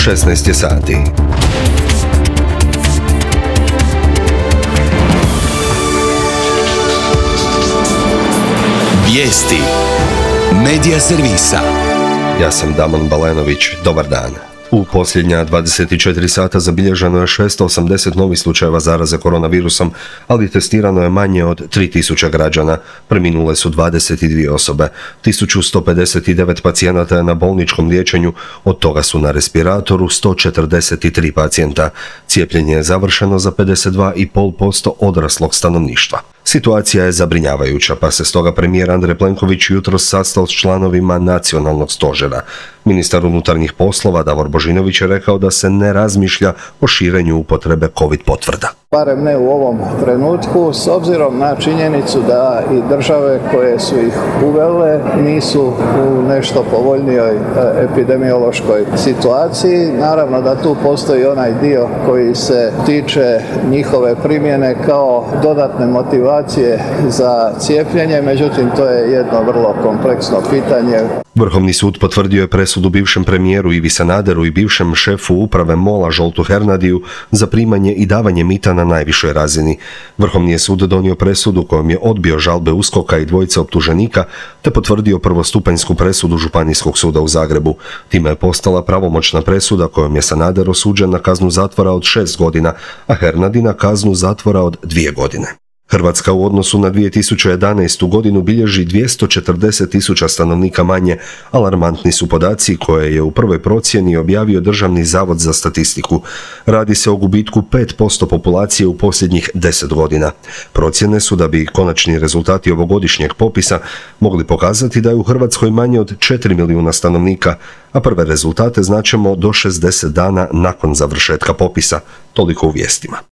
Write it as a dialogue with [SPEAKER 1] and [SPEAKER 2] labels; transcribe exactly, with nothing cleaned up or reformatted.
[SPEAKER 1] šesnaest je sati.
[SPEAKER 2] Vijesti Medija servisa.
[SPEAKER 1] Ja sam Damon Balenović, dobar dan. U posljednja dvadeset četiri sata zabilježeno je šesto osamdeset novih slučajeva zaraze koronavirusom, ali testirano je manje od tri tisuće građana. Preminule su dvadeset dvije osobe. tisuću sto pedeset devet pacijenata je na bolničkom liječenju, od toga su na respiratoru sto četrdeset tri pacijenta. Cijepljenje je završeno za pedeset dva zarez pet posto odraslog stanovništva. Situacija je zabrinjavajuća, pa se stoga premijer Andrej Plenković jutros sastao s članovima nacionalnog stožera. Ministar unutarnjih poslova Davor Božinović je rekao da se ne razmišlja o širenju upotrebe COVID potvrda.
[SPEAKER 3] Barem ne u ovom trenutku, s obzirom na činjenicu da i države koje su ih uvele nisu u nešto povoljnijoj epidemiološkoj situaciji. Naravno da tu postoji onaj dio koji se tiče njihove primjene kao dodatne motivacije za cijepljenje, međutim to je jedno vrlo kompleksno pitanje.
[SPEAKER 1] Vrhovni sud potvrdio je presudu bivšem premijeru Ivi Sanaderu i bivšem šefu uprave MOL-a Zsoltu Hernadiju za primanje i davanje mita na najvišoj razini. Vrhovni je sud donio presudu kojom je odbio žalbe U S K O K-a i dvojice optuženika te potvrdio prvostupanjsku presudu Županijskog suda u Zagrebu. Time je postala pravomoćna presuda kojom je Sanader osuđen na kaznu zatvora od šest godina, a Hernadi na kaznu zatvora od dvije godine. Hrvatska u odnosu na dvije tisuće jedanaestu godinu bilježi dvjesto četrdeset tisuća stanovnika manje. Alarmantni su podaci koje je u prvoj procjeni objavio Državni zavod za statistiku. Radi se o gubitku pet posto populacije u posljednjih deset godina. Procjene su da bi konačni rezultati ovogodišnjeg popisa mogli pokazati da je u Hrvatskoj manje od četiri milijuna stanovnika, a prve rezultate znaćemo do šezdeset dana nakon završetka popisa. Toliko u vijestima.